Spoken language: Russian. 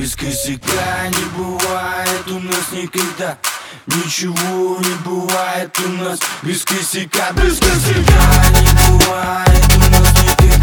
Без косяка не бывает у нас никогда. Ничего не бывает у нас без косяка. Без косяка не бывает у нас никогда.